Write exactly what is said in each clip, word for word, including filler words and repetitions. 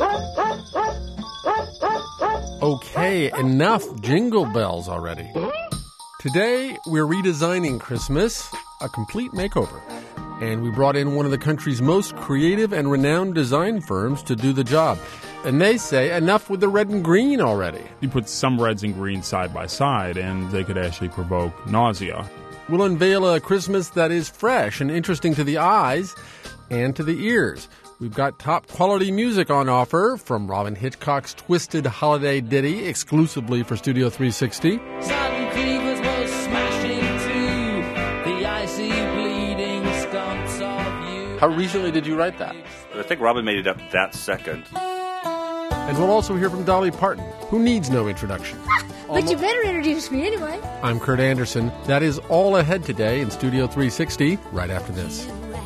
Okay, enough jingle bells already. Today, we're redesigning Christmas, a complete makeover. And we brought in one of the country's most creative and renowned design firms to do the job. And they say enough with the red and green already. You put some reds and greens side by side, and they could actually provoke nausea. We'll unveil a Christmas that is fresh and interesting to the eyes and to the ears. We've got top-quality music on offer from Robin Hitchcock's Twisted Holiday Ditty exclusively for Studio three sixty. Sudden cleavers will smash into the icy bleeding stumps of you. How recently did you write that? I think Robin made it up that second. And we'll also hear from Dolly Parton, who needs no introduction. But you better introduce me anyway. I'm Kurt Anderson. That is all ahead today in Studio three sixty, right after this.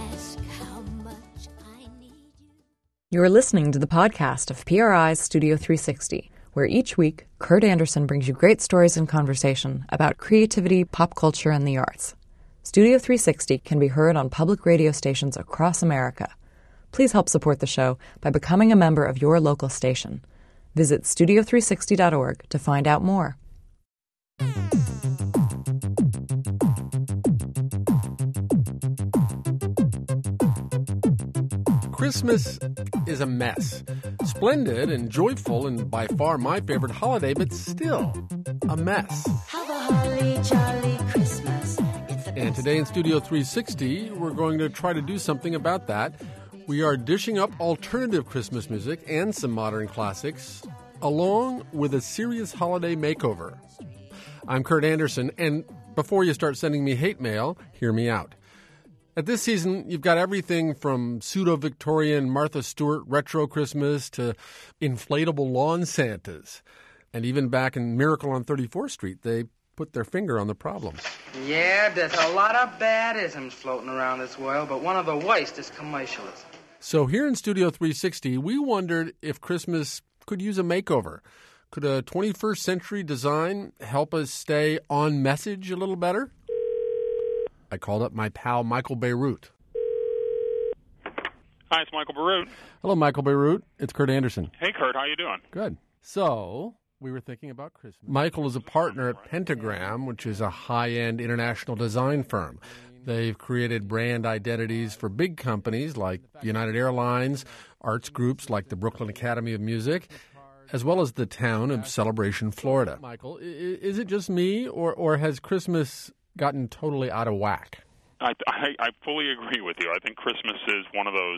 You're listening to the podcast of P R I's Studio three sixty, where each week, Kurt Anderson brings you great stories and conversation about creativity, pop culture, and the arts. Studio three sixty can be heard on public radio stations across America. Please help support the show by becoming a member of your local station. Visit studio three sixty dot org to find out more. Christmas is a mess. Splendid and joyful and by far my favorite holiday, but still a mess. Have a holly jolly Christmas. And today in Studio three sixty, we're going to try to do something about that. We are dishing up alternative Christmas music and some modern classics, along with a serious holiday makeover. I'm Kurt Anderson, and before you start sending me hate mail, hear me out. At this season, you've got everything from pseudo-Victorian Martha Stewart retro Christmas to inflatable lawn Santas. And even back in Miracle on thirty-fourth Street, they put their finger on the problem. Yeah, there's a lot of bad isms floating around this world, but one of the worst is commercialism. So here in Studio three sixty, we wondered if Christmas could use a makeover. Could a twenty-first century design help us stay on message a little better? I called up my pal Michael Bierut. Hi, it's Michael Bierut. Hello, Michael Bierut. It's Kurt Anderson. Hey, Kurt, how you doing? Good. So, we were thinking about Christmas. Michael is a partner at Pentagram, which is a high-end international design firm. They've created brand identities for big companies like United Airlines, arts groups like the Brooklyn Academy of Music, as well as the town of Celebration, Florida. Michael, is it just me, or, or has Christmas gotten totally out of whack? I, I, I fully agree with you. I think Christmas is one of those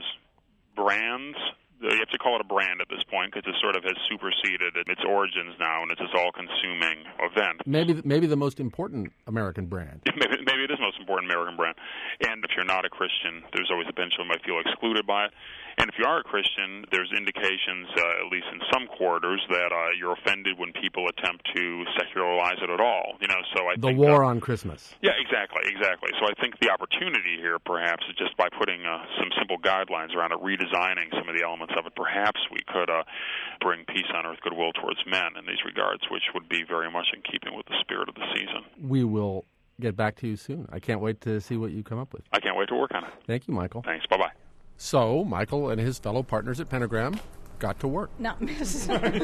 brands. You have to call it a brand at this point because it sort of has superseded its origins now, and it's this all-consuming event. Maybe maybe the most important American brand. Maybe, maybe it is the most important American brand. And if you're not a Christian, there's always a potential you might feel excluded by it. And if you are a Christian, there's indications, uh, at least in some quarters, that uh, you're offended when people attempt to secularize it at all. You know, so I the think war uh, on Christmas. Yeah, exactly, exactly. So I think the opportunity here, perhaps, is just by putting uh, some simple guidelines around it, redesigning some of the elements of it. Perhaps we could uh, bring peace on earth, goodwill towards men in these regards, which would be very much in keeping with the spirit of the season. We will get back to you soon. I can't wait to see what you come up with. I can't wait to work on it. Thank you, Michael. Thanks. Bye-bye. So, Michael and his fellow partners at Pentagram got to work. Not necessarily.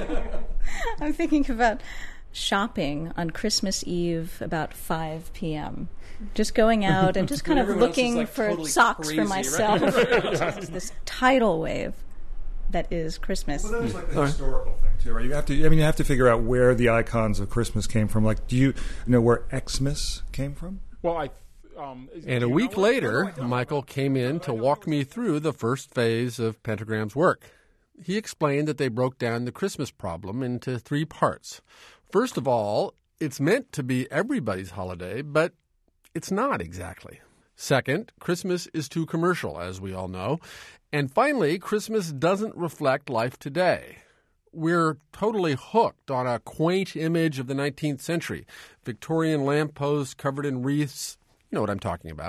I'm thinking about shopping on Christmas Eve about five p.m. Just going out and just kind of looking like for totally socks crazy, for myself. Right? This tidal wave that is Christmas. Well, that was like the historical thing too, right? You have to. I mean, you have to figure out where the icons of Christmas came from. Like, do you know where Xmas came from? Well, I. Um, and a week later, Michael came in to walk me through the first phase of Pentagram's work. He explained that they broke down the Christmas problem into three parts. First of all, it's meant to be everybody's holiday, but it's not exactly. Second, Christmas is too commercial, as we all know. And finally, Christmas doesn't reflect life today. We're totally hooked on a quaint image of the nineteenth century. Victorian lampposts covered in wreaths. You know what I'm talking about.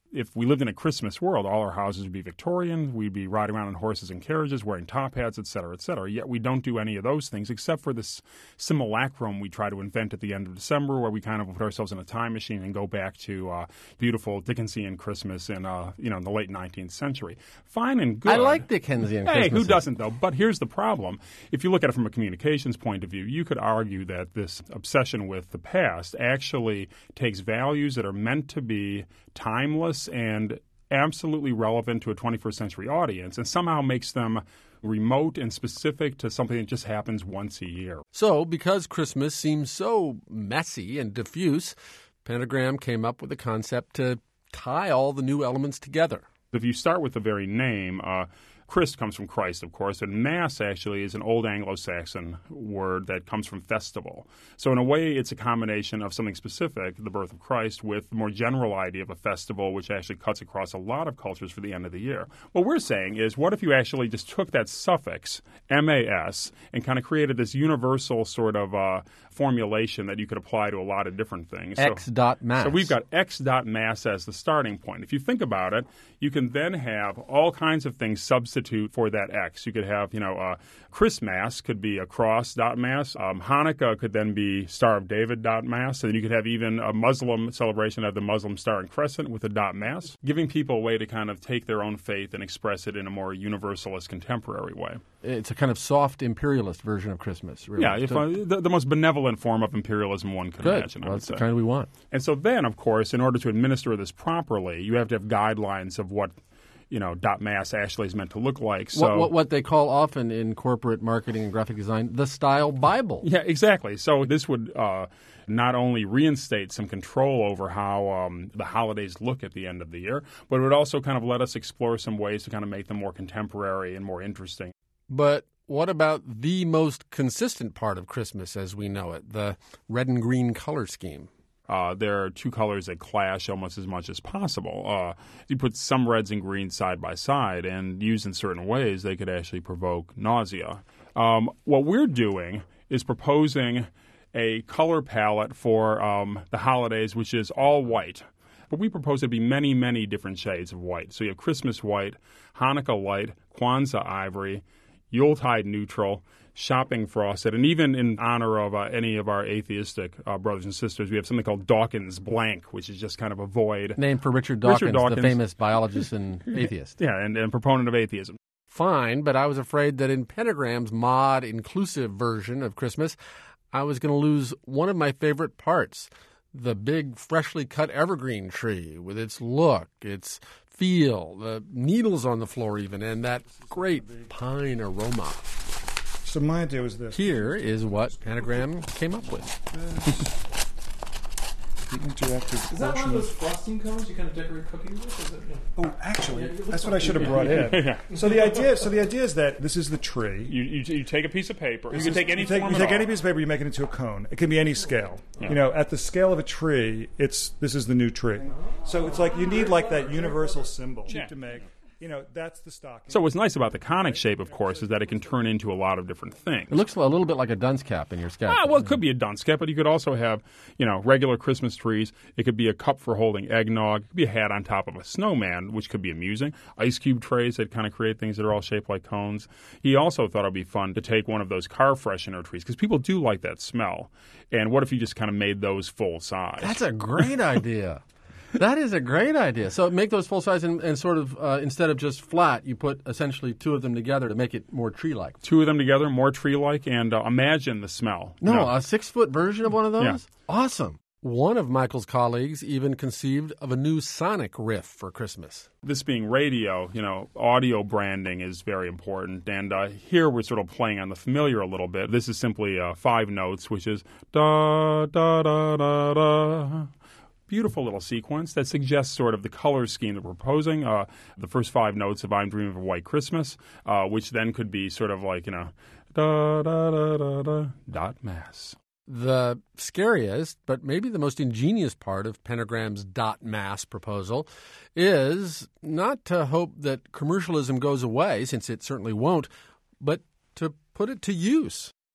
if we lived in a Christmas world, all our houses would be Victorian. We'd be riding around in horses and carriages, wearing top hats, et cetera, et cetera. Yet we don't do any of those things except for this simulacrum we try to invent at the end of December, where we kind of put ourselves in a time machine and go back to uh, beautiful Dickensian Christmas in uh, you know in the late nineteenth century. Fine and good. I like Dickensian Hey, Christmas. who doesn't, though? But here's the problem. If you look at it from a communications point of view, you could argue that this obsession with the past actually takes values that are meant to be timeless and absolutely relevant to a twenty-first century audience and somehow makes them remote and specific to something that just happens once a year. So, because Christmas seems so messy and diffuse, Pentagram came up with a concept to tie all the new elements together. If you start with the very name, uh, Christ comes from Christ, of course, and Mass actually is an old Anglo-Saxon word that comes from festival. So in a way, it's a combination of something specific, the birth of Christ, with the more general idea of a festival, which actually cuts across a lot of cultures for the end of the year. What we're saying is, what if you actually just took that suffix, M A S, and kind of created this universal sort of uh, formulation that you could apply to a lot of different things. X so, dot mass. So we've got X dot mass as the starting point. If you think about it, you can then have all kinds of things substitute for that X. You could have, you know, uh, Christmas could be a cross dot mass. Um, Hanukkah could then be Star of David dot mass. And then you could have even a Muslim celebration of the Muslim Star and Crescent with a dot mass, giving people a way to kind of take their own faith and express it in a more universalist, contemporary way. It's a kind of soft imperialist version of Christmas, really. Yeah, if, uh, the, the most benevolent form of imperialism one could Good. imagine, I Well, would that's say. the kind we want. And so then, of course, in order to administer this properly, you have to have guidelines of what, you know, dot mass actually is meant to look like. So What, what, what they call often in corporate marketing and graphic design, the style Bible. Yeah, exactly. So this would uh, not only reinstate some control over how um, the holidays look at the end of the year, but it would also kind of let us explore some ways to kind of make them more contemporary and more interesting. But what about the most consistent part of Christmas as we know it, the red and green color scheme? Uh, there are two colors that clash almost as much as possible. Uh, you put some reds and greens side by side, and used in certain ways, they could actually provoke nausea. Um, what we're doing is proposing a color palette for um, the holidays, which is all white. But we propose it to be many, many different shades of white. So you have Christmas white, Hanukkah light, Kwanzaa ivory, Yuletide neutral, shopping frosted, and even in honor of uh, any of our atheistic uh, brothers and sisters, we have something called Dawkins Blank, which is just kind of a void. Named for Richard Dawkins, Richard Dawkins. the famous biologist and atheist. Yeah, and, and proponent of atheism. Fine, but I was afraid that in Pentagram's mod inclusive version of Christmas, I was going to lose one of my favorite parts, the big freshly cut evergreen tree with its look, its feel, the needles on the floor even, and that great pine aroma. So my idea was this. Here is what Pentagram came up with. The interactive Is that one portion of those frosting cones you kind of decorate cookies with? Is it, yeah. Oh, actually, Yeah, it looks that's what like I should have you- brought in. Yeah. So the idea, so the idea is that this is the tree. You, you, you take a piece of paper. This you can is- take any you take, form you at take any all. piece of paper, you make it into a cone. It can be any scale. Yeah. You know, at the scale of a tree, it's this is the new tree. So it's like you need like that universal symbol Yeah. to make. You know, that's the stock. So what's nice about the conic shape, of course, is that it can turn into a lot of different things. It looks a little bit like a dunce cap in your sketch. Ah, well, it could be a dunce cap, but you could also have, you know, regular Christmas trees. It could be a cup for holding eggnog. It could be a hat on top of a snowman, which could be amusing. Ice cube trays that kind of create things that are all shaped like cones. He also thought it would be fun to take one of those car freshener trees, because people do like that smell. And what if you just kind of made those full size? That's a great idea. That is a great idea. So make those full size and, and sort of, uh, instead of just flat, you put essentially two of them together to make it more tree-like. Two of them together, more tree-like, and uh, imagine the smell. No, You know? a six-foot version of one of those? Yeah. Awesome. One of Michael's colleagues even conceived of a new sonic riff for Christmas. This being radio, you know, audio branding is very important. And uh, here we're sort of playing on the familiar a little bit. This is simply uh, five notes, which is da, da, da, da, da. Beautiful little sequence that suggests sort of the color scheme that we're proposing. Uh, the first five notes of I'm Dreaming of a White Christmas, uh, which then could be sort of like, you know, da, da, da, da, da, dot mass. The scariest, but maybe the most ingenious part of Pentagram's dot mass proposal is not to hope that commercialism goes away, since it certainly won't, but to put it to use.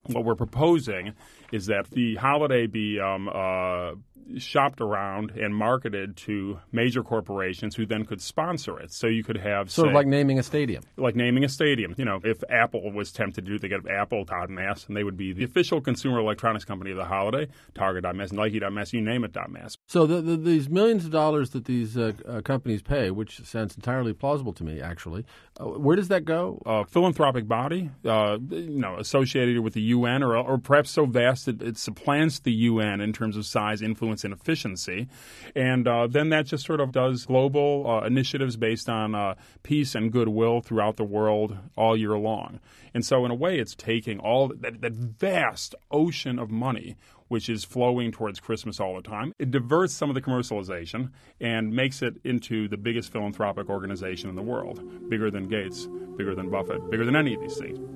What we're proposing is that the holiday be um, uh, shopped around and marketed to major corporations who then could sponsor it. So you could have sort say, of like naming a stadium. Like naming a stadium. You know, if Apple was tempted to do it, they could have Apple dot M A S, and they would be the official consumer electronics company of the holiday. Target dot M A S, Nike dot M A S, you name it .M A S. So the, the, these millions of dollars that these uh, uh, companies pay, which sounds entirely plausible to me, actually, uh, where does that go? A philanthropic body, uh, you know, associated with the U N, or, or perhaps so vast that it supplants the U N in terms of size, influence, and efficiency. And uh, then that just sort of does global uh, initiatives based on uh, peace and goodwill throughout the world all year long. And so in a way, it's taking all that, that vast ocean of money which is flowing towards Christmas all the time. It diverts some of the commercialization and makes it into the biggest philanthropic organization in the world, bigger than Gates, bigger than Buffett, bigger than any of these things.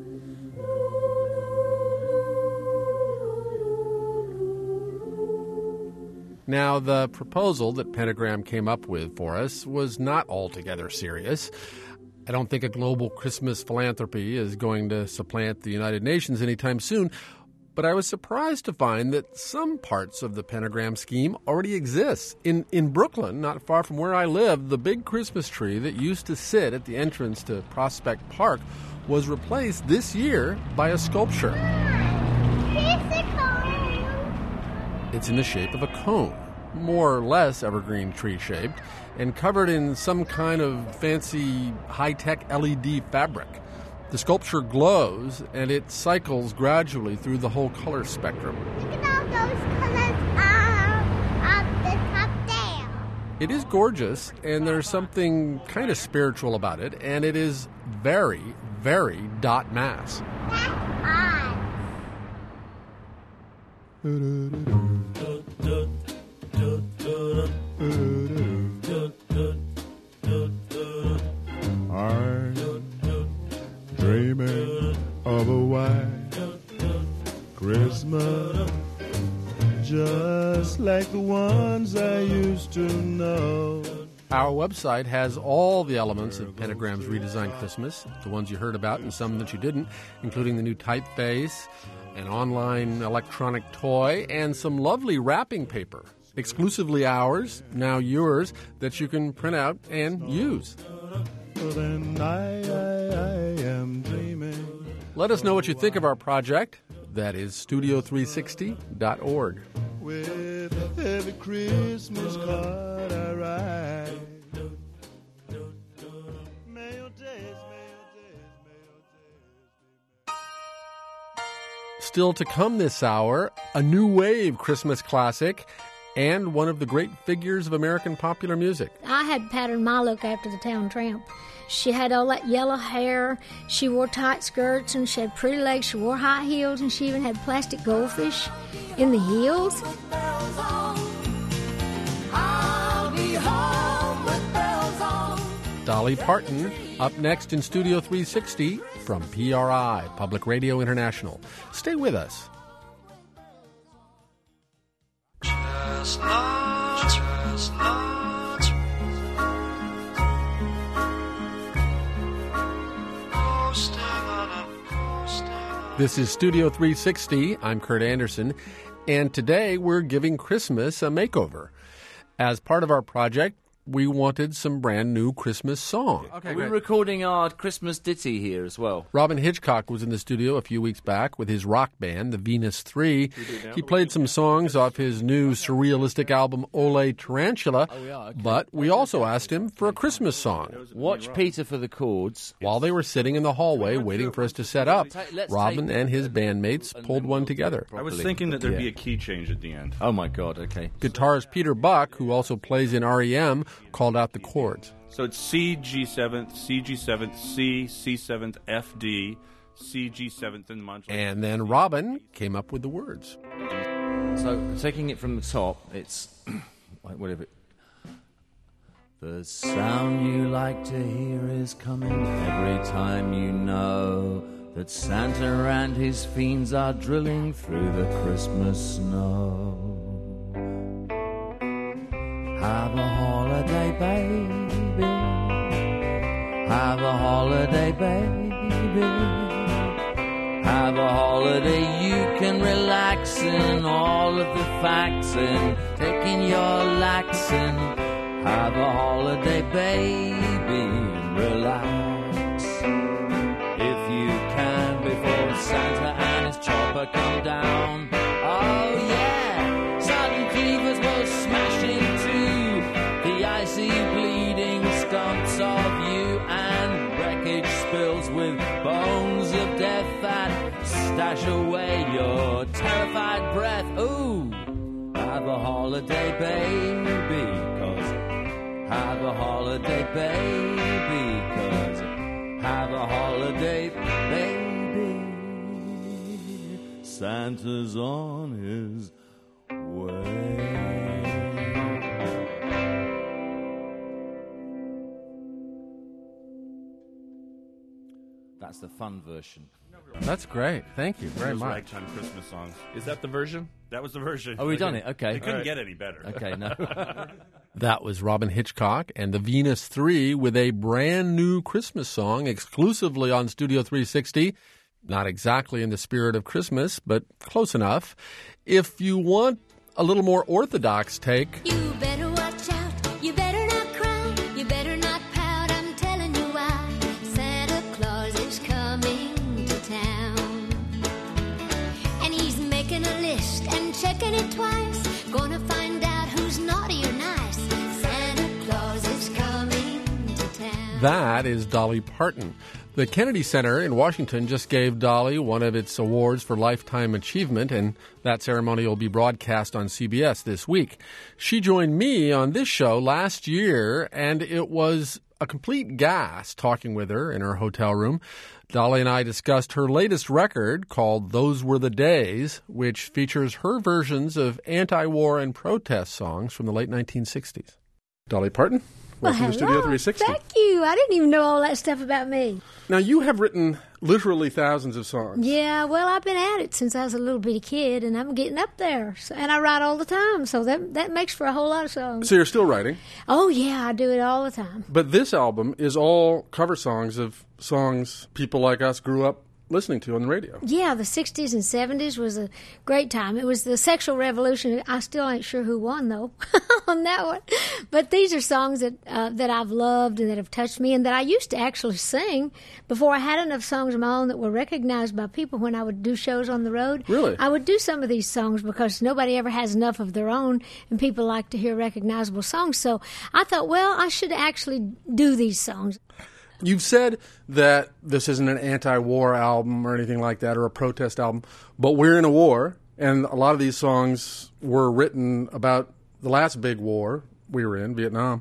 Now, the proposal that Pentagram came up with for us was not altogether serious. I don't think a global Christmas philanthropy is going to supplant the United Nations anytime soon, but I was surprised to find that some parts of the Pentagram scheme already exist. In, in Brooklyn, not far from where I live, the big Christmas tree that used to sit at the entrance to Prospect Park was replaced this year by a sculpture. It's in the shape of a cone, more or less evergreen tree-shaped, and covered in some kind of fancy high-tech L E D fabric. The sculpture glows, and it cycles gradually through the whole color spectrum. Look at all those colors uh, up the top there. It is gorgeous, and there's something kind of spiritual about it, and it is very, very dot mass. That's odd. I'm dreaming of a white Christmas, just like the ones I used to know. Our website has all the elements of Pentagram's redesigned Christmas, the ones you heard about and some that you didn't, including the new typeface, an online electronic toy, and some lovely wrapping paper, exclusively ours, now yours, that you can print out and use. Then I, I, I am dreaming. Let us know what you think of our project. That is studio three sixty dot org. With every Christmas card I write. May your days, may your days, may your days. Still to come this hour, a new wave Christmas classic and one of the great figures of American popular music. I had patterned my look after the Town Tramp. She had all that yellow hair, she wore tight skirts, and she had pretty legs, she wore high heels, and she even had plastic goldfish in the heels. Dolly Parton, up next in Studio three sixty from P R I, Public Radio International. Stay with us. Chestnuts, chestnuts, roasting on a roasting on a This is Studio three sixty. I'm Kurt Anderson, and today we're giving Christmas a makeover. As part of our project, we wanted some brand new Christmas songs. Okay, we're recording our Christmas ditty here as well. Robin Hitchcock was in the studio a few weeks back with his rock band, the Venus Three. He played some songs off his new surrealistic album, Ole Tarantula, Oh, yeah, okay. but we also asked him for a Christmas song. Watch Peter for the chords. While they were sitting in the hallway waiting for us to set up, Let's Robin take- and his bandmates pulled one together. I was thinking that there'd Yeah. be a key change at the end. Oh my God, okay. Guitarist Peter Buck, who also plays in R E M, called out the chords. So it's C, G seventh, C, G seventh, C, C seventh, F, D, C, G seventh, and much. And then Robin came up with the words. So, taking it from the top, it's like whatever. The sound you like to hear is coming every time you know that Santa and his fiends are drilling through the Christmas snow. Have a holiday, baby. Have a holiday, baby. Have Have a holiday you can relax in, all of the facts in, taking your lax in. Have a holiday, baby, and relax. If you can, before Santa and his chopper come down. Oh yeah, sudden fevers will smash into the icy bleeding stumps of you, and wreckage spills with bones of death that stash away your terrified breath. Ooh, have a holiday, baby, 'cause have a holiday, baby, 'cause have a holiday, baby. Santa's on his way. That's the fun version. That's great. Thank you very Those much. Ragtime Christmas songs. Is that the version? That was the version. Oh, we done it. Okay. It couldn't All right. get any better. Okay, no. That was Robin Hitchcock and the Venus Three with a brand new Christmas song exclusively on Studio three sixty. Not exactly in the spirit of Christmas, but close enough. If you want a little more orthodox take, You better watch out. You better not cry. You better not pout. I'm telling you why. Santa Claus is coming to town. And he's making a list and checking it twice. Gonna find out who's naughty or nice. Santa Claus is coming to town. that is Dolly Parton. The Kennedy Center in Washington just gave Dolly one of its awards for lifetime achievement, and that ceremony will be broadcast on C B S this week. She joined me on this show last year, and it was a complete gas talking with her in her hotel room. Dolly and I discussed her latest record called Those Were the Days, which features her versions of anti-war and protest songs from the late nineteen sixties. Dolly Parton, welcome Well, to Studio hello. three sixty. Thank you. I didn't even know all that stuff about me. Now, you have written literally thousands of songs. Yeah, well, I've been at it since I was a little bitty kid, and I'm getting up there. So, and I write all the time, so that that makes for a whole lot of songs. So you're still writing. Oh, yeah, I do it all the time. But this album is all cover songs of songs people like us grew up listening to on the radio. Yeah, the sixties and seventies was a great time. It was the sexual revolution. I still ain't sure who won, though, on that one. But these are songs that uh, that I've loved and that have touched me and that I used to actually sing before I had enough songs of my own that were recognized by people when I would do shows on the road. Really? I would do some of these songs because nobody ever has enough of their own, and people like to hear recognizable songs. So I thought, well, I should actually do these songs. You've said that this isn't an anti-war album or anything like that, or a protest album, but we're in a war, and a lot of these songs were written about the last big war we were in, Vietnam.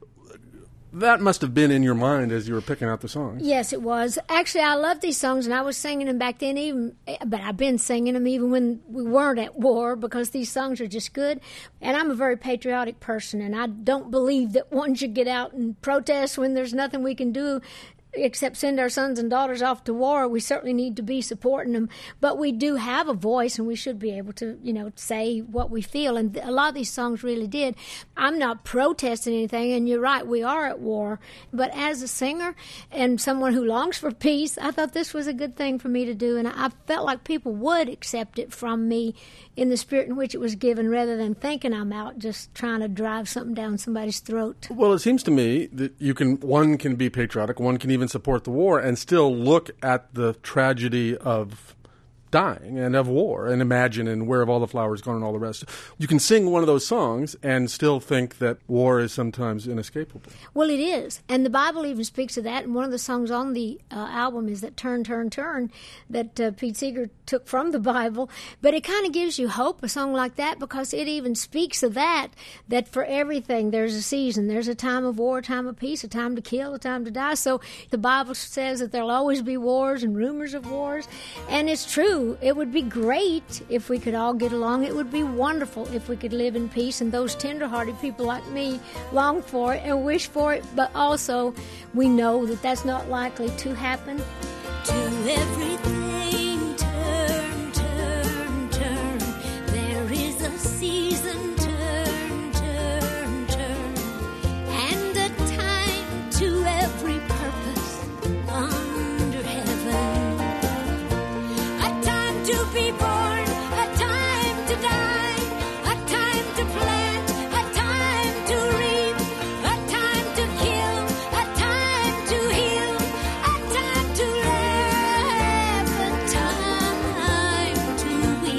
That must have been in your mind as you were picking out the songs. Yes, it was. Actually, I love these songs, and I was singing them back then, even. But I've been singing them even when we weren't at war because these songs are just good. And I'm a very patriotic person, and I don't believe that one should get out and protest when there's nothing we can do except send our sons and daughters off to war. We certainly need to be supporting them, but we do have a voice, and we should be able to, you know, say what we feel. And a lot of these songs really did. I'm not protesting anything, and you're right, we are at war. But as a singer and someone who longs for peace, I thought this was a good thing for me to do, and I felt like people would accept it from me in the spirit in which it was given, rather than thinking I'm out just trying to drive something down somebody's throat. Well, it seems to me that you can, one can be patriotic, one can even support the war and still look at the tragedy of dying and of war and imagine and where have all the flowers gone and all the rest. You can sing one of those songs and still think that war is sometimes inescapable. Well, it is. And the Bible even speaks of that. And one of the songs on the uh, album is that Turn, Turn, Turn that uh, Pete Seeger took from the Bible. But it kind of gives you hope, a song like that, because it even speaks of that, that for everything there's a season. There's a time of war, a time of peace, a time to kill, a time to die. So the Bible says that there'll always be wars and rumors of wars. And it's true. It would be great if we could all get along. It would be wonderful if we could live in peace, and those tender-hearted people like me long for it and wish for it, but also we know that that's not likely to happen. To everything, turn, turn, turn. There is a season, turn, turn, turn. And a time to every purpose under heaven. A be born, a time to die, a time to plant, a time to reap, a time to kill, a time to heal, a time to laugh, a time to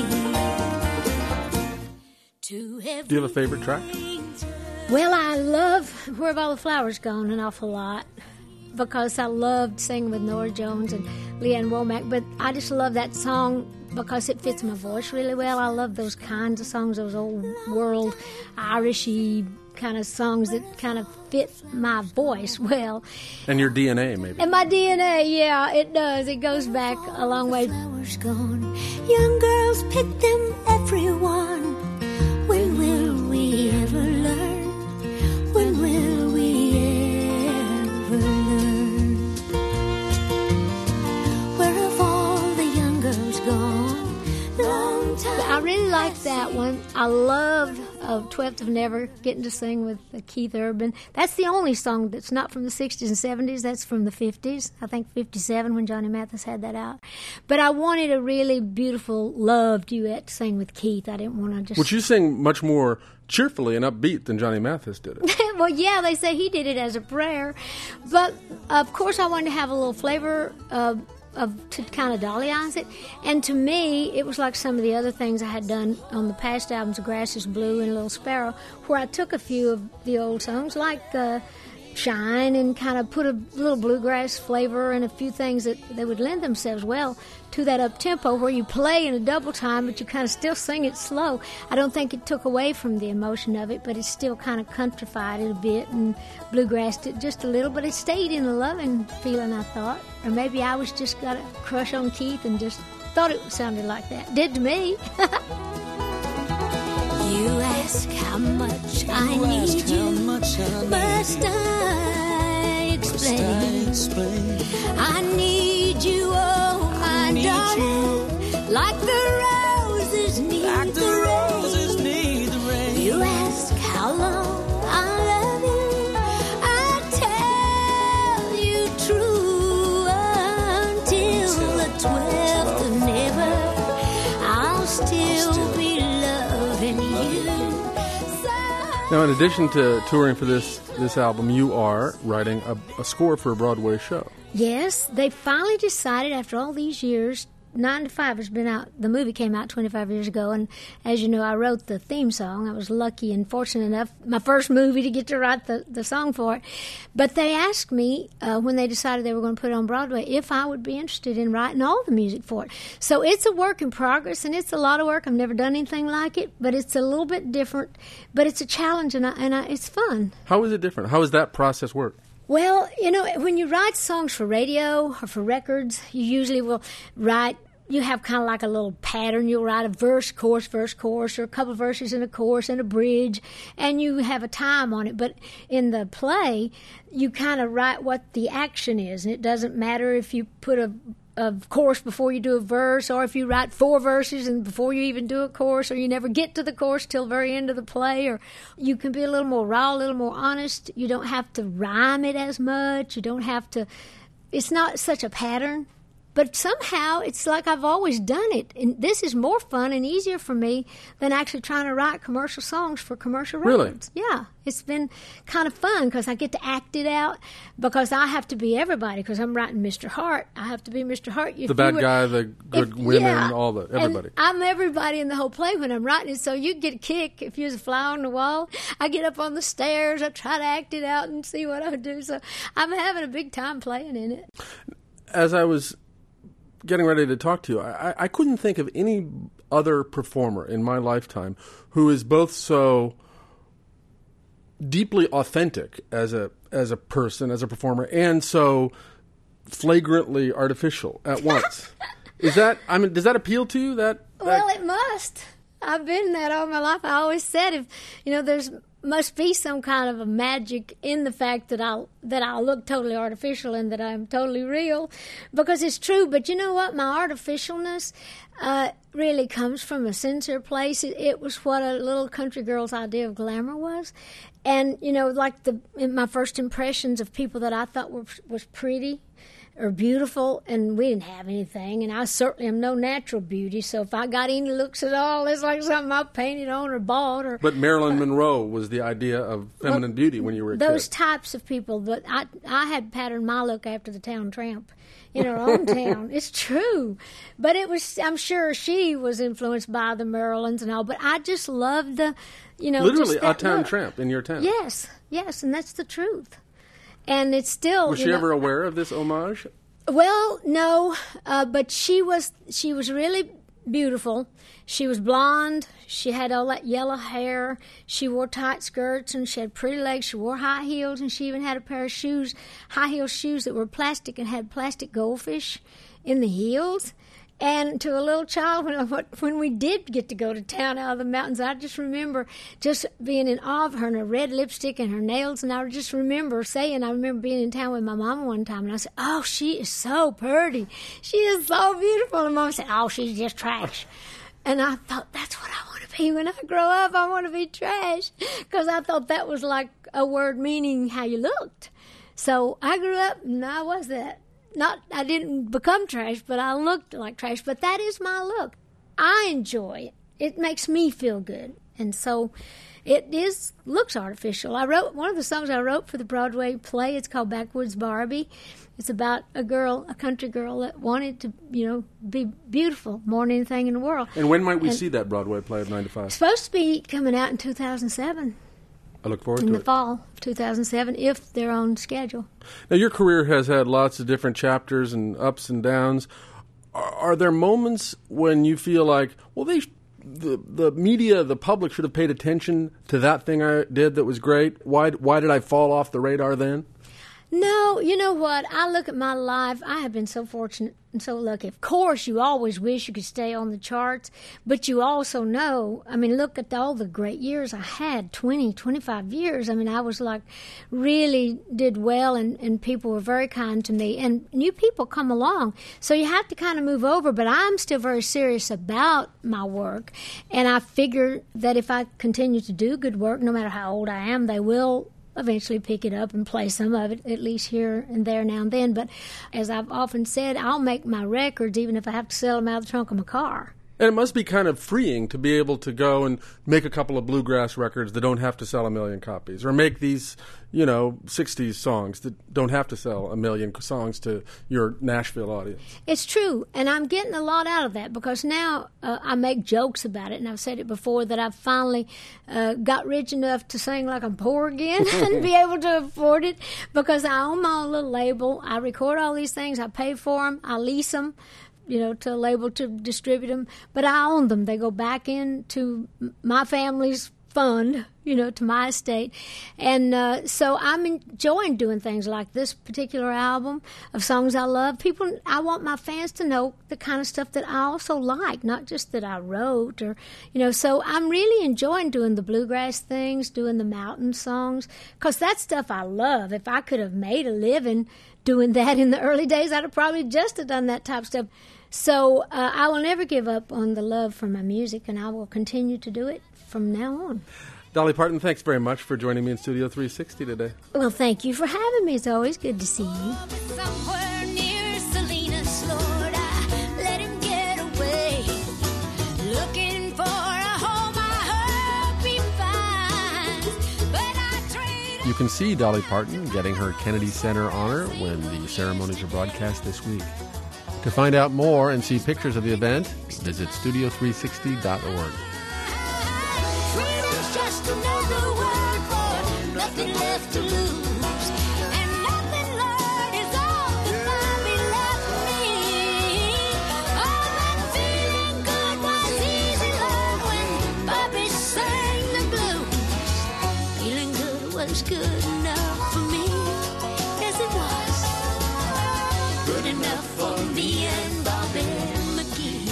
weep. To every Do you have a favorite track? Well, I love Where Have All the Flowers Gone an awful lot because I loved singing with Nora Jones and Leanne Womack, but I just love that song because it fits my voice really well. I love those kinds of songs, those old world Irishy kind of songs that kind of fit my voice well. And your D N A, maybe. And my D N A, yeah, it does. It goes back a long way. Flowers gone, young girls pick them, everyone. When will we ever learn? When will we ever learn? Where have all the young girls gone? Long time. I really like that one. I love uh, twelfth of Never, getting to sing with uh, Keith Urban. That's the only song that's not from the sixties and seventies. That's from the fifties. I think fifty-seven when Johnny Mathis had that out. But I wanted a really beautiful love duet to sing with Keith. I didn't want to just... Which you sing much more cheerfully and upbeat than Johnny Mathis did it. Well, yeah, they say he did it as a prayer. But, of course, I wanted to have a little flavor uh, of to kind of Dolly-ize it. And to me, it was like some of the other things I had done on the past albums, Grass is Blue and Little Sparrow, where I took a few of the old songs, like uh, Shine, and kind of put a little bluegrass flavor and a few things that they would lend themselves well to that up-tempo where you play in a double time, but you kind of still sing it slow. I don't think it took away from the emotion of it, but it still kind of countrified it a bit and bluegrassed it just a little, but it stayed in the loving feeling, I thought. Or maybe I was just got a crush on Keith and just thought it sounded like that. Did to me. You ask how much I need you. Must I explain? I need you, oh my darling, like the roses need Like the the roses rain. need the rain. You ask how long I love you. I tell you true until the twelfth of never. I'll still be loving you. Now, in addition to touring for this this album, you are writing a, a score for a Broadway show. Yes, they finally decided after all these years. Nine to Five has been out. The movie came out twenty-five years ago, and as you know, I wrote the theme song. I was lucky and fortunate enough, my first movie, to get to write the, the song for it. But they asked me uh, when they decided they were going to put it on Broadway if I would be interested in writing all the music for it. So it's a work in progress, and it's a lot of work. I've never done anything like it, but it's a little bit different. But it's a challenge, and, I, and I, it's fun. How is it different? How does that process work? Well, you know, when you write songs for radio or for records, you usually will write, you have kind of like a little pattern. You'll write a verse, chorus, verse, chorus, or a couple of verses in a chorus and a bridge, and you have a time on it. But in the play, you kind of write what the action is, and it doesn't matter if you put a a chorus before you do a verse, or if you write four verses and before you even do a chorus, or you never get to the chorus till the very end of the play, or you can be a little more raw, a little more honest. You don't have to rhyme it as much. You don't have to, it's not such a pattern. But somehow it's like I've always done it. And this is more fun and easier for me than actually trying to write commercial songs for commercial Really? records. Yeah, it's been kind of fun because I get to act it out because I have to be everybody because I'm writing Mister Hart. I have to be Mister Hart. If The bad you were- guy, the good if- women, yeah. all the everybody. And I'm everybody in the whole play when I'm writing it, so you get a kick if you're a fly on the wall. I get up on the stairs, I try to act it out and see what I do. So I'm having a big time playing in it. As I was getting ready to talk to you, I, I couldn't think of any other performer in my lifetime who is both so deeply authentic as a as a person, as a performer, and so flagrantly artificial at once. Is that, I mean, does that appeal to you? That, that Well, it must. I've been that all my life. I always said, if you know, there's must be some kind of a magic in the fact that I that I look totally artificial and that I'm totally real, because it's true. But you know what? My artificialness uh, really comes from a sincere place. It, it was what a little country girl's idea of glamour was, and you know, like the in my first impressions of people that I thought were was pretty. are beautiful, and we didn't have anything, and I certainly am no natural beauty, so if I got any looks at all, it's like something I painted on or bought. Or But Marilyn Monroe was the idea of feminine Well, beauty when you were a those kid. types of people, but I I had patterned my look after the town tramp in her own town. It's true. But it was, I'm sure she was influenced by the Marilyns and all, but I just loved the, you know, Literally just a that town look. tramp in your town. Yes, yes, and that's the truth. And it's still... Was you she know, ever aware of this homage? Well, no, uh, but she was she was really beautiful. She was blonde. She had all that yellow hair. She wore tight skirts and she had pretty legs. She wore high heels, and she even had a pair of shoes, high heel shoes that were plastic and had plastic goldfish in the heels. And to a little child, when, when we did get to go to town out of the mountains, I just remember just being in awe of her and her red lipstick and her nails. And I just remember saying, I remember being in town with my mom one time, and I said, "Oh, she is so pretty. She is so beautiful." And Mom said, "Oh, she's just trash." And I thought, that's what I want to be when I grow up. I want to be trash, because I thought that was like a word meaning how you looked. So I grew up, and I was that. Not, I didn't become trash, but I looked like trash. But that is my look. I enjoy it. It makes me feel good. And so it is, looks artificial. I wrote, one of the songs I wrote for the Broadway play, it's called Backwoods Barbie. It's about a girl, a country girl that wanted to, you know, be beautiful more than anything in the world. And when might we And see that Broadway play of nine to five? It's supposed to be coming out in two thousand seven. I look forward in to the it. fall of two thousand seven, if they're on schedule. Now, your career has had lots of different chapters and ups and downs. Are, are there moments when you feel like, well, they, the the media, the public should have paid attention to that thing I did that was great? Why why did I fall off the radar then? No, you know what? I look at my life. I have been so fortunate and so lucky. Of course, you always wish you could stay on the charts, but you also know, I mean, look at all the great years I had, twenty, twenty-five years. I mean, I was like, really did well, and, and people were very kind to me. And new people come along, so you have to kind of move over, but I'm still very serious about my work. And I figure that if I continue to do good work, no matter how old I am, they will eventually pick it up and play some of it, at least here and there now and then. But as I've often said, I'll make my records even if I have to sell them out of the trunk of my car. And it must be kind of freeing to be able to go and make a couple of bluegrass records that don't have to sell a million copies, or make these, you know, sixties songs that don't have to sell a million songs to your Nashville audience. It's true, and I'm getting a lot out of that, because now uh, I make jokes about it, and I've said it before that I've finally uh, got rich enough to sing like I'm poor again and be able to afford it, because I own my own little label. I record all these things. I pay for them. I lease them, you know, to a label to distribute them, but I own them. They go back into my family's fund, you know, to my estate. And uh, so I'm enjoying doing things like this particular album of songs I love. People, I want my fans to know the kind of stuff that I also like, not just that I wrote, or, you know, so I'm really enjoying doing the bluegrass things, doing the mountain songs, because that's stuff I love. If I could have made a living doing that in the early days, I'd have probably just have done that type of stuff. So uh, I will never give up on the love for my music, and I will continue to do it from now on. Dolly Parton, thanks very much for joining me in Studio three sixty today. Well, thank you for having me. It's always good to see you. Somewhere near Salinas, Lord, I let him get away. Looking for a home, I hope he finds. But I trade. You can see Dolly Parton getting her Kennedy Center honor when the ceremonies are broadcast this week. To find out more and see pictures of the event, visit studio three sixty dot org. Freedom's just another word for nothing left to lose. And nothing, Lord, is all that Bobby left me. Oh, that feeling good was easy, Lord, when Bobby sang the blues. Feeling good was good enough for me. Yes, it was. Good enough for me and Bobby McGee.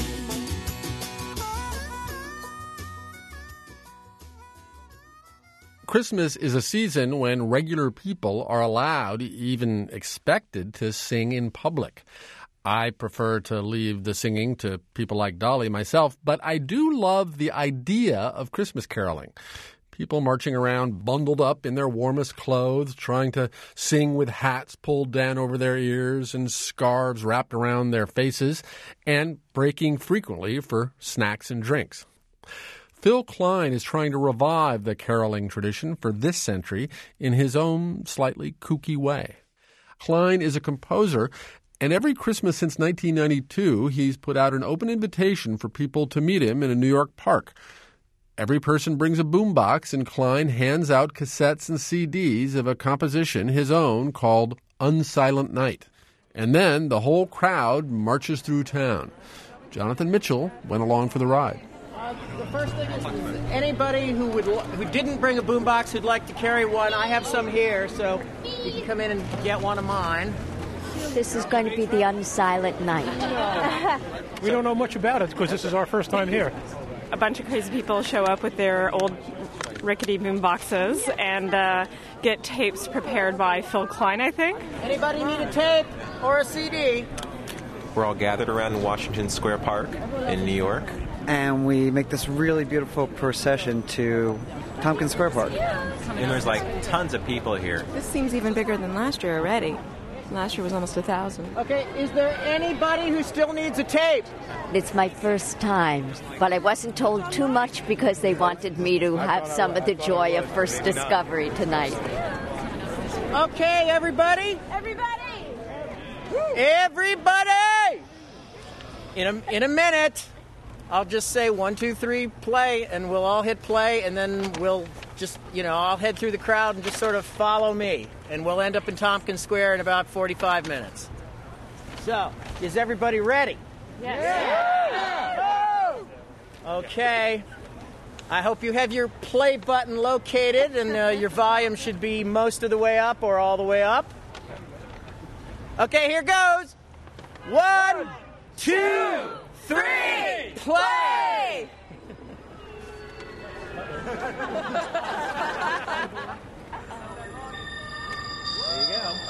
Christmas is a season when regular people are allowed, even expected, to sing in public. I prefer to leave the singing to people like Dolly myself, but I do love the idea of Christmas caroling. People marching around bundled up in their warmest clothes, trying to sing with hats pulled down over their ears and scarves wrapped around their faces, and breaking frequently for snacks and drinks. Phil Klein is trying to revive the caroling tradition for this century in his own slightly kooky way. Klein is a composer, and every Christmas since nineteen ninety-two, he's put out an open invitation for people to meet him in a New York park. Every person brings a boombox, and Klein hands out cassettes and C Ds of a composition, his own, called Unsilent Night. And then the whole crowd marches through town. Jonathan Mitchell went along for the ride. Uh, the first thing is, anybody who would who didn't bring a boombox who'd like to carry one, I have some here, so you can come in and get one of mine. This is going to be the Unsilent Night. We don't know much about it because this is our first time here. A bunch of crazy people show up with their old rickety boom boxes and uh, get tapes prepared by Phil Klein, I think. Anybody need a tape or a C D? We're all gathered around Washington Square Park in New York. And we make this really beautiful procession to Tompkins Square Park. And there's like tons of people here. This seems even bigger than last year already. Last year was almost a thousand. Okay, is there anybody who still needs a tape? It's my first time, but I wasn't told too much because they wanted me to have some of the joy of first discovery tonight. Okay, everybody? Everybody! Everybody! In a, in a minute, I'll just say one, two, three, play, and we'll all hit play, and then we'll just, you know, I'll head through the crowd and just sort of follow me, and we'll end up in Tompkins Square in about forty-five minutes. So, is everybody ready? Yes. Yeah. Okay. I hope you have your play button located, and uh, your volume should be most of the way up or all the way up. Okay, here goes. One, two, three, play! There you go.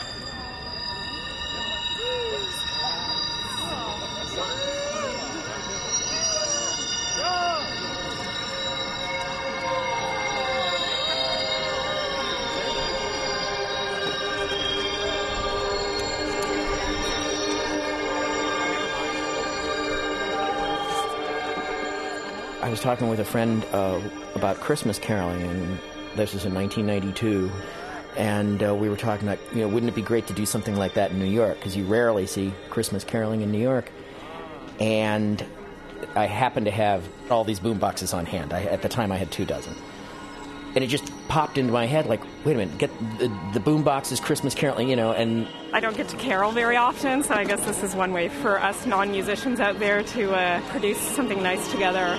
I was talking with a friend uh, about Christmas caroling, and this was in nineteen ninety-two, and uh, we were talking about, you know, wouldn't it be great to do something like that in New York, because you rarely see Christmas caroling in New York. And I happened to have all these boom boxes on hand. I, at the time, I had two dozen. And it just popped into my head, like, wait a minute, get the, the boom boxes, Christmas caroling, you know, and... I don't get to carol very often, so I guess this is one way for us non-musicians out there to uh, produce something nice together.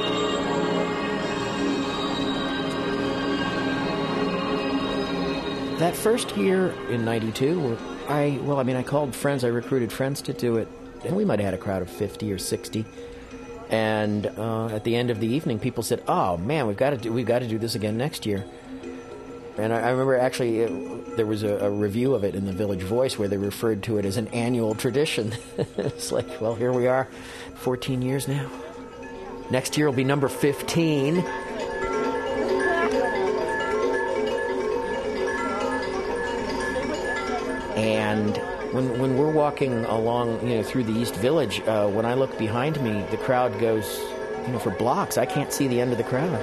That first year in ninety-two, I, well, I mean, I called friends, I recruited friends to do it, and we might have had a crowd of fifty or sixty. And uh, at the end of the evening, people said, "Oh man, we've got to do we've got to do this again next year." And I, I remember actually it, there was a, a review of it in the Village Voice where they referred to it as an annual tradition. It's like, well, here we are, fourteen years now. Next year will be number fifteen. And When when we're walking along, you know, through the East Village, uh, when I look behind me, the crowd goes, you know, for blocks. I can't see the end of the crowd.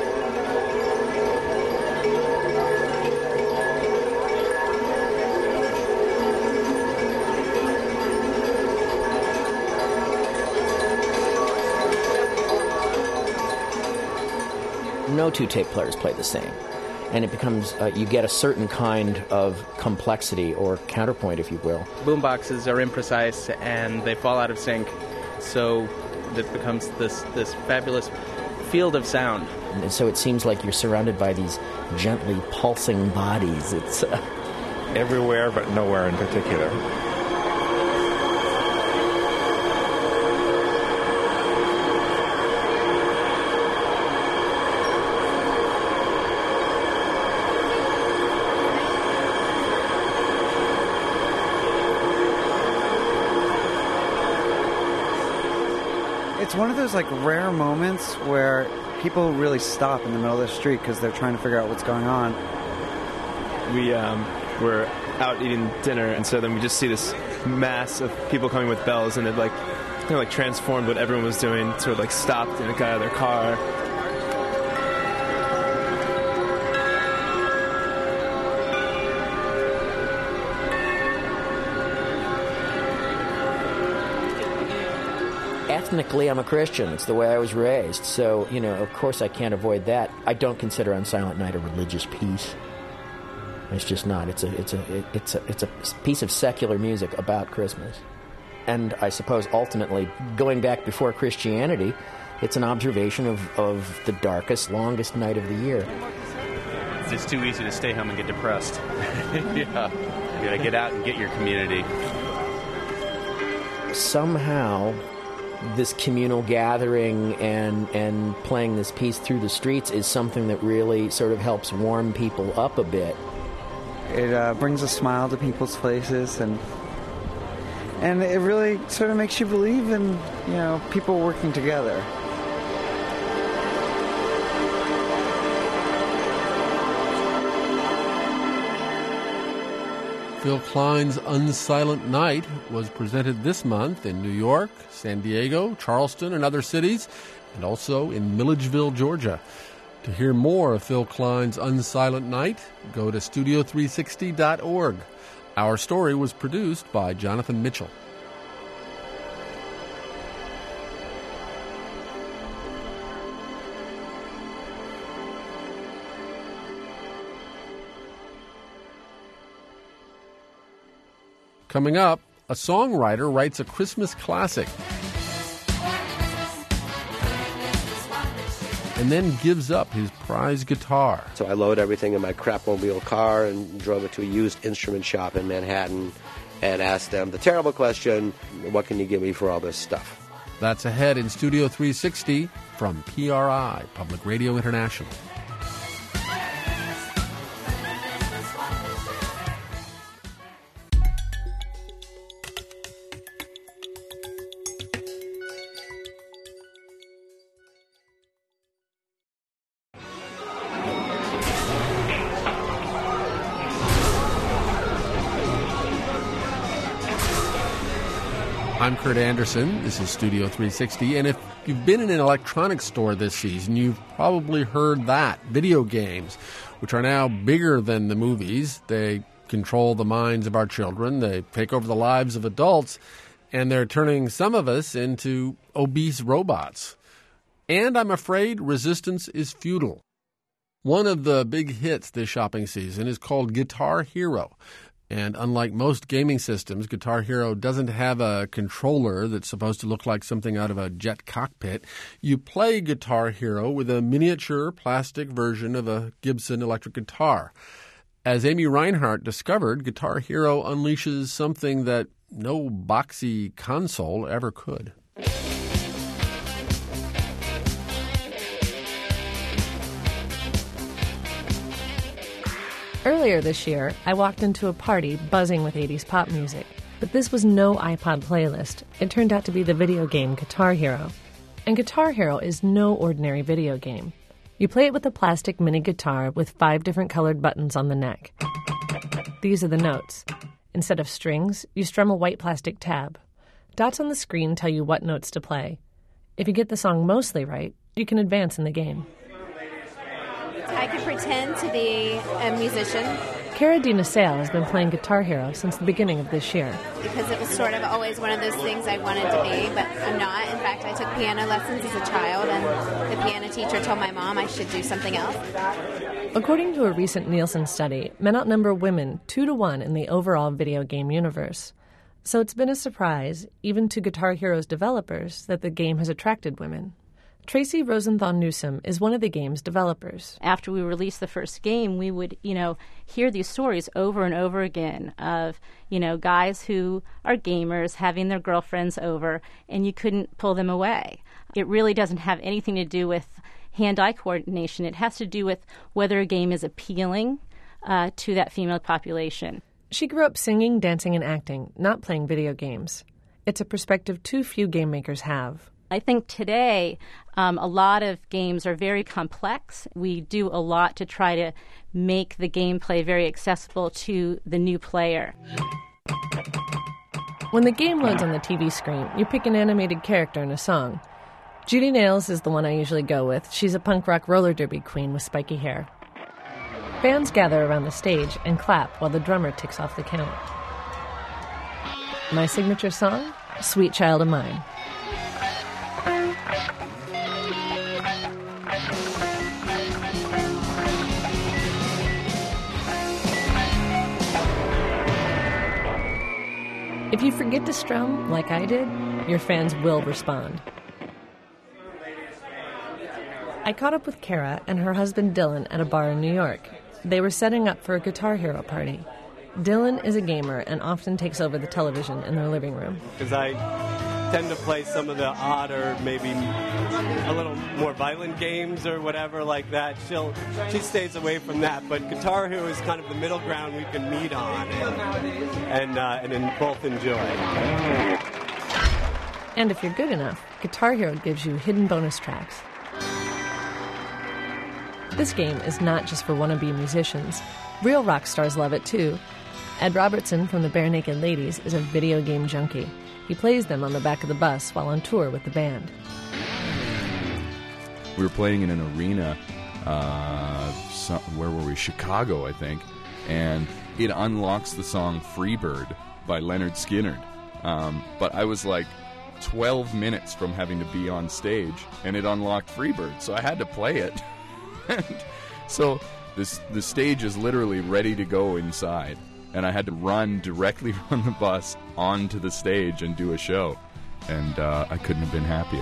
No two tape players play the same. And it becomes, uh, you get a certain kind of complexity or counterpoint, if you will. Boomboxes are imprecise and they fall out of sync, so it becomes this, this fabulous field of sound. And so it seems like you're surrounded by these gently pulsing bodies. It's uh... everywhere but nowhere in particular. It's one of those like rare moments where people really stop in the middle of the street because they're trying to figure out what's going on. We um, were out eating dinner, and so then we just see this mass of people coming with bells, and it like kind of like transformed what everyone was doing, sort of like stopped and got out of their car. Ethnically, I'm a Christian. It's the way I was raised. So, you know, of course I can't avoid that. I don't consider On Silent Night a religious piece. It's just not. It's a, it's a, it's a, it's a piece of secular music about Christmas. And I suppose ultimately, going back before Christianity, it's an observation of, of the darkest, longest night of the year. It's just too easy to stay home and get depressed. Yeah. You gotta get out and get your community. Somehow, this communal gathering and and playing this piece through the streets is something that really sort of helps warm people up a bit. It uh, brings a smile to people's faces, and and it really sort of makes you believe in, you know, people working together. Phil Klein's Unsilent Night was presented this month in New York, San Diego, Charleston, and other cities, and also in Milledgeville, Georgia. To hear more of Phil Klein's Unsilent Night, go to studio three sixty dot org. Our story was produced by Jonathan Mitchell. Coming up, a songwriter writes a Christmas classic and then gives up his prized guitar. So I loaded everything in my crapmobile car and drove it to a used instrument shop in Manhattan and asked them the terrible question, what can you give me for all this stuff? That's ahead in Studio three sixty from P R I, Public Radio International. I'm Kurt Anderson. This is Studio three sixty, and if you've been in an electronics store this season, you've probably heard that. Video games, which are now bigger than the movies. They control the minds of our children. They take over the lives of adults, and they're turning some of us into obese robots. And I'm afraid resistance is futile. One of the big hits this shopping season is called Guitar Hero. And unlike most gaming systems, Guitar Hero doesn't have a controller that's supposed to look like something out of a jet cockpit. You play Guitar Hero with a miniature plastic version of a Gibson electric guitar. As Amy Reinhardt discovered, Guitar Hero unleashes something that no boxy console ever could. Earlier this year, I walked into a party buzzing with eighties pop music. But this was no iPod playlist. It turned out to be the video game Guitar Hero. And Guitar Hero is no ordinary video game. You play it with a plastic mini guitar with five different colored buttons on the neck. These are the notes. Instead of strings, you strum a white plastic tab. Dots on the screen tell you what notes to play. If you get the song mostly right, you can advance in the game. I could pretend to be a musician. Cara Dina Sale has been playing Guitar Hero since the beginning of this year. Because it was sort of always one of those things I wanted to be, but I'm not. In fact, I took piano lessons as a child, and the piano teacher told my mom I should do something else. According to a recent Nielsen study, men outnumber women two to one in the overall video game universe. So it's been a surprise, even to Guitar Hero's developers, that the game has attracted women. Tracy Rosenthal Newsom is one of the game's developers. After we released the first game, we would, you know, hear these stories over and over again of, you know, guys who are gamers having their girlfriends over, and you couldn't pull them away. It really doesn't have anything to do with hand-eye coordination. It has to do with whether a game is appealing uh, to that female population. She grew up singing, dancing, and acting, not playing video games. It's a perspective too few game makers have. I think today um, a lot of games are very complex. We do a lot to try to make the gameplay very accessible to the new player. When the game loads on the T V screen, you pick an animated character in a song. Judy Nails is the one I usually go with. She's a punk rock roller derby queen with spiky hair. Fans gather around the stage and clap while the drummer ticks off the count. My signature song? Sweet Child of Mine. If you forget to strum, like I did, your fans will respond. I caught up with Kara and her husband Dylan at a bar in New York. They were setting up for a Guitar Hero party. Dylan is a gamer and often takes over the television in their living room. Because I tend to play some of the odder, maybe a little more violent games or whatever like that. She'll, she stays away from that. But Guitar Hero is kind of the middle ground we can meet on and, and, uh, and then both enjoy. And if you're good enough, Guitar Hero gives you hidden bonus tracks. This game is not just for wannabe musicians. Real rock stars love it too. Ed Robertson from the Bare Naked Ladies is a video game junkie. He plays them on the back of the bus while on tour with the band. We were playing in an arena, uh, some, where were we? Chicago, I think. And it unlocks the song Freebird by Leonard Skinner. Um, but I was like twelve minutes from having to be on stage, and it unlocked Freebird, so I had to play it. And so this, the stage is literally ready to go inside, and I had to run directly from the bus onto the stage and do a show, and uh, I couldn't have been happier.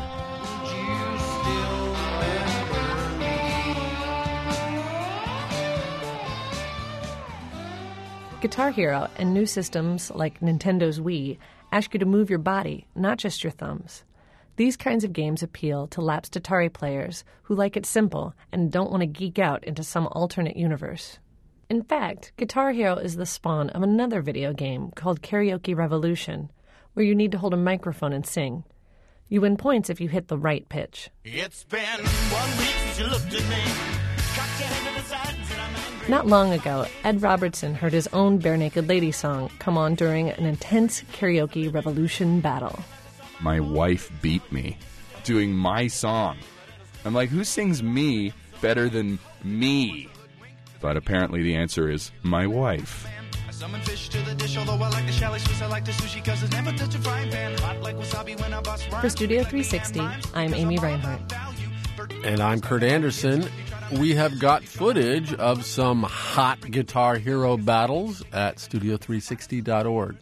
Guitar Hero and new systems like Nintendo's Wii ask you to move your body, not just your thumbs. These kinds of games appeal to lapsed Atari players who like it simple and don't want to geek out into some alternate universe. In fact, Guitar Hero is the spawn of another video game called Karaoke Revolution, where you need to hold a microphone and sing. You win points if you hit the right pitch. It's been one week since you looked at me. Cocked your head to the side and said I'm angry. Not long ago, Ed Robertson heard his own Bare Naked Lady song come on during an intense Karaoke Revolution battle. My wife beat me doing my song. I'm like, who sings me better than me? But apparently the answer is my wife. I summon fish to the dish, although I like the chalet Swiss, I like the sushi, cause it's never touch a frying pan. Hot like wasabi when I bust rhymes. For Studio three sixty, I'm Amy Reinhart. And I'm Kurt Anderson. We have got footage of some hot Guitar Hero battles at studio three sixty dot org.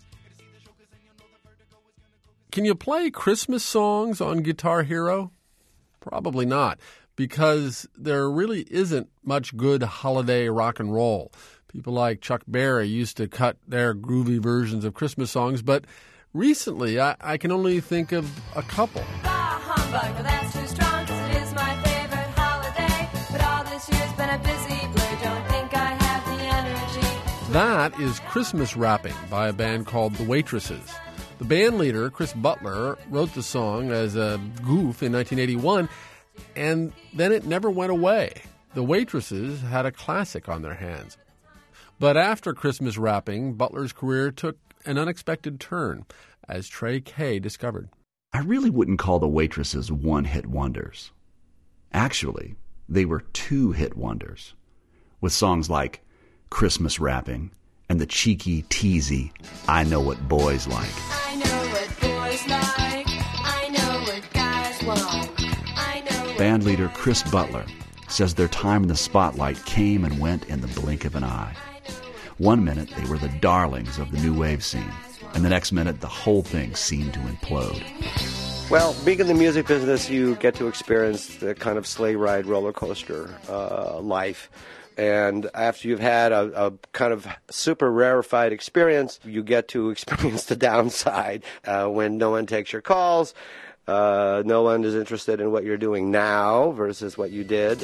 Can you play Christmas songs on Guitar Hero? Probably not, because there really isn't much good holiday rock and roll. People like Chuck Berry used to cut their groovy versions of Christmas songs, but recently I, I can only think of a couple. Bah, humbug, that's too strong, 'cause it is my favorite holiday. But all this year's been a busy blur, don't think I have the energy. That is Christmas Rapping by a band called The Waitresses. The band leader, Chris Butler, wrote the song as a goof in nineteen eighty-one, and then it never went away. The Waitresses had a classic on their hands. But after Christmas Rapping, Butler's career took an unexpected turn, as Trey Kay discovered. I really wouldn't call the Waitresses one-hit wonders. Actually, they were two-hit wonders, with songs like Christmas Rapping and the cheeky, teasy, I Know What Boys Like. I know what boys like, I know what guys want, I know what... Band leader Chris Butler says their time in the spotlight came and went in the blink of an eye. One minute, they were the darlings of the new wave scene, and the next minute, the whole thing seemed to implode. Well, being in the music business, you get to experience the kind of sleigh ride roller coaster uh, life. And after you've had a, a kind of super rarefied experience, you get to experience the downside uh, when no one takes your calls, uh, no one is interested in what you're doing now versus what you did.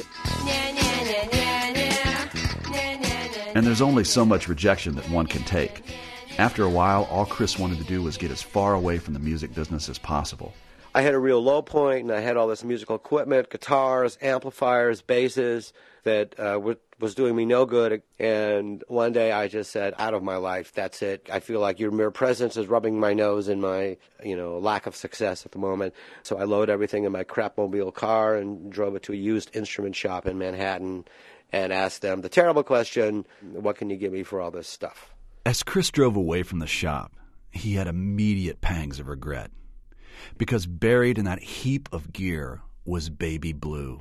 And there's only so much rejection that one can take. After a while, all Chris wanted to do was get as far away from the music business as possible. I hit a real low point, and I had all this musical equipment, guitars, amplifiers, basses, that uh, w- was doing me no good. And one day I just said, out of my life, that's it. I feel like your mere presence is rubbing my nose in my, you know, lack of success at the moment. So I loaded everything in my crapmobile car and drove it to a used instrument shop in Manhattan and asked them the terrible question, what can you give me for all this stuff? As Chris drove away from the shop, he had immediate pangs of regret, because buried in that heap of gear was Baby Blue.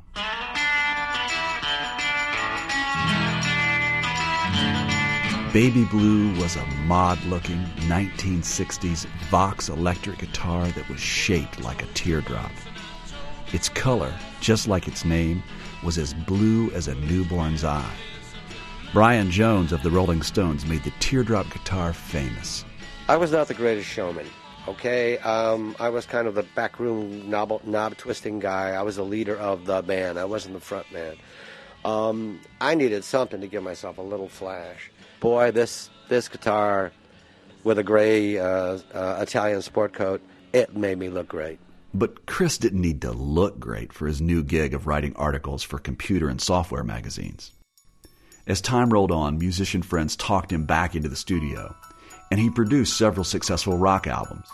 Baby Blue was a mod-looking nineteen sixties Vox electric guitar that was shaped like a teardrop. Its color, just like its name, was as blue as a newborn's eye. Brian Jones of the Rolling Stones made the teardrop guitar famous. I was not the greatest showman, okay? Um, I was kind of the backroom knob, knob-twisting guy. I was the leader of the band. I wasn't the front man. Um, I needed something to give myself a little flash. Boy, this this guitar with a gray uh, uh, Italian sport coat, it made me look great. But Chris didn't need to look great for his new gig of writing articles for computer and software magazines. As time rolled on, musician friends talked him back into the studio, and he produced several successful rock albums.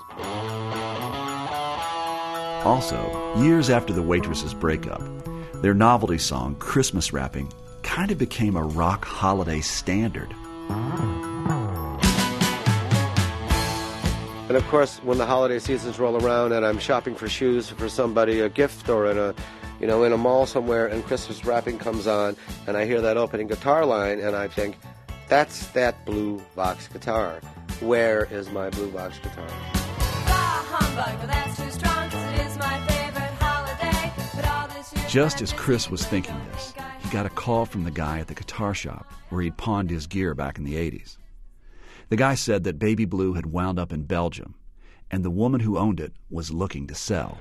Also, years after the Waitresses' breakup, their novelty song, Christmas Wrapping, kind of became a rock holiday standard. And of course, when the holiday seasons roll around and I'm shopping for shoes for somebody, a gift, or in a, you know, in a mall somewhere, and Christmas Wrapping comes on, and I hear that opening guitar line, and I think, that's that blue Vox guitar. Where is my blue Vox guitar? Just as Chris was thinking this, he got a call from the guy at the guitar shop where he'd pawned his gear back in the eighties. The guy said that Baby Blue had wound up in Belgium, and the woman who owned it was looking to sell.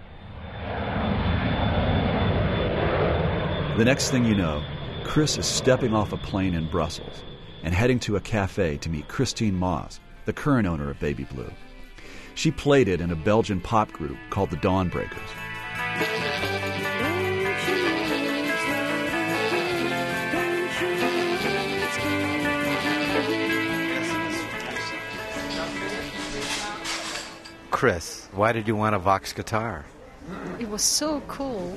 The next thing you know, Chris is stepping off a plane in Brussels and heading to a cafe to meet Christine Maas, the current owner of Baby Blue. She played it in a Belgian pop group called the Dawnbreakers. Chris, why did you want a Vox guitar? It was so cool.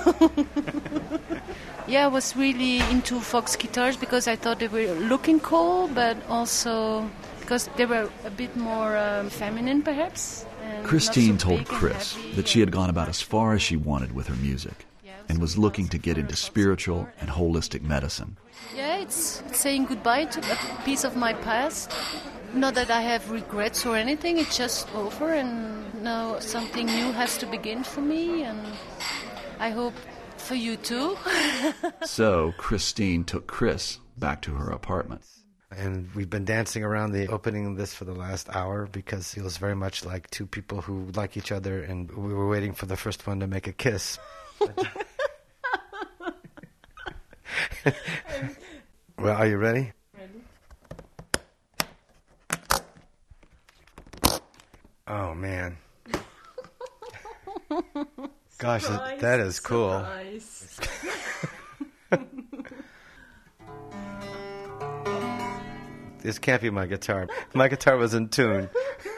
Yeah, I was really into Vox guitars because I thought they were looking cool, but also because they were a bit more um, feminine, perhaps. Christine told Chris that she had gone about as far as she wanted with her music and was looking to get into spiritual and holistic medicine. Yeah, it's saying goodbye to a piece of my past. Not that I have regrets or anything, it's just over, and now something new has to begin for me, and I hope for you too. So Christine took Chris back to her apartment. And we've been dancing around the opening of this for the last hour because it feels very much like two people who like each other, and we were waiting for the first one to make a kiss. Well, are you ready? Ready. Oh, man. Gosh, surprise, that is cool. This can't be my guitar. My guitar was in tune.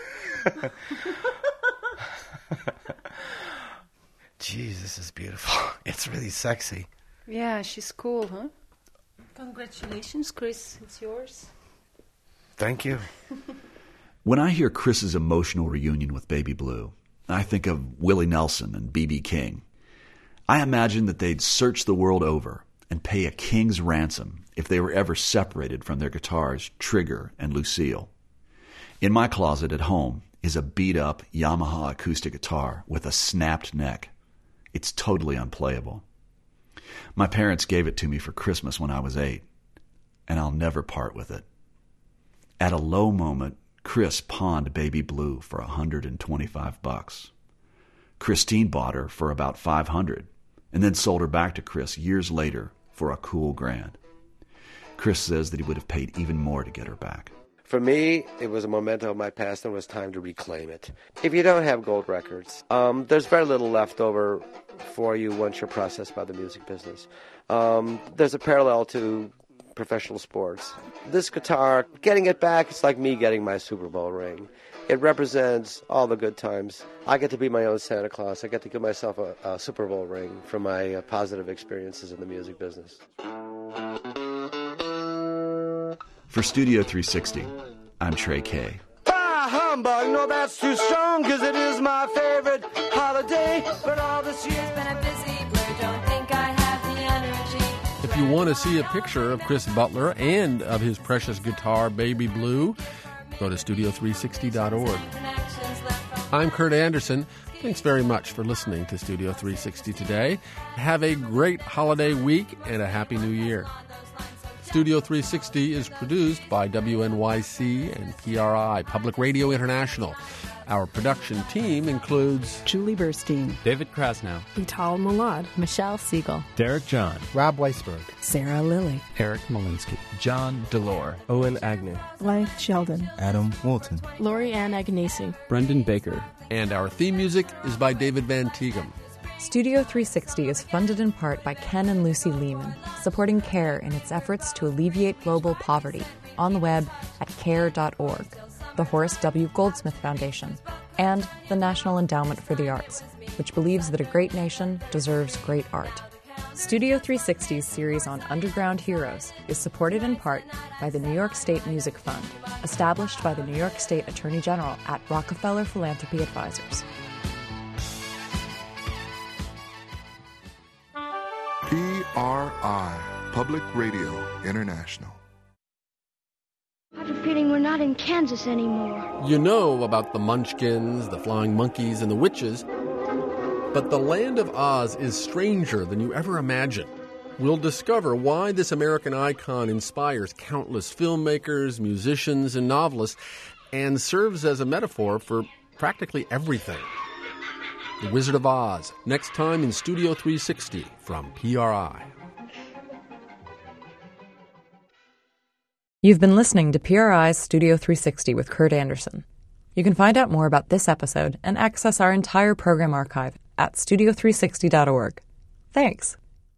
Jeez, this is beautiful. It's really sexy. Yeah, she's cool, huh? Congratulations, Chris. It's yours. Thank you. When I hear Chris's emotional reunion with Baby Blue, I think of Willie Nelson and B B King. I imagine that they'd search the world over and pay a king's ransom if they were ever separated from their guitars Trigger and Lucille. In my closet at home is a beat-up Yamaha acoustic guitar with a snapped neck. It's totally unplayable. My parents gave it to me for Christmas when I was eight, and I'll never part with it. At a low moment, Chris pawned Baby Blue for one hundred twenty-five bucks. Christine bought her for about five hundred, and then sold her back to Chris years later for a cool grand. Chris says that he would have paid even more to get her back. For me, it was a memento of my past and it was time to reclaim it. If you don't have gold records, um, there's very little left over for you once you're processed by the music business. Um, there's a parallel to professional sports. This guitar, getting it back, it's like me getting my Super Bowl ring. It represents all the good times. I get to be my own Santa Claus. I get to give myself a, a Super Bowl ring for my uh, positive experiences in the music business. For Studio three sixty, I'm Trey Kay. Bah, humbug, no, that's too strong, cause it is my favorite holiday. But all this year's been a busy blur, don't think I have the energy. If you want to see a picture of Chris Butler and of his precious guitar, Baby Blue, go to studio three sixty dot org. I'm Kurt Anderson. Thanks very much for listening to Studio three sixty today. Have a great holiday week and a Happy New Year. Studio three sixty is produced by W N Y C and P R I, Public Radio International. Our production team includes Julie Burstein, David Krasnow, Vital Mulad, Michelle Siegel, Derek John, Rob Weisberg, Sarah Lilly, Eric Molinsky, John Delore, Owen Agnew, Blythe Sheldon, Adam Walton, Lori Ann Agnesi, Brendan Baker. And our theme music is by David Van Tighem. Studio three sixty is funded in part by Ken and Lucy Lehman, supporting CARE in its efforts to alleviate global poverty on the web at care dot org, the Horace W. Goldsmith Foundation, and the National Endowment for the Arts, which believes that a great nation deserves great art. Studio three sixty's series on underground heroes is supported in part by the New York State Music Fund, established by the New York State Attorney General at Rockefeller Philanthropy Advisors. P R I, Public Radio International. I have a feeling we're not in Kansas anymore. You know about the Munchkins, the flying monkeys, and the witches, but the land of Oz is stranger than you ever imagined. We'll discover why this American icon inspires countless filmmakers, musicians, and novelists, and serves as a metaphor for practically everything. The Wizard of Oz, next time in Studio three sixty from P R I. You've been listening to P R I's Studio three sixty with Kurt Anderson. You can find out more about this episode and access our entire program archive at studio three sixty dot org. Thanks.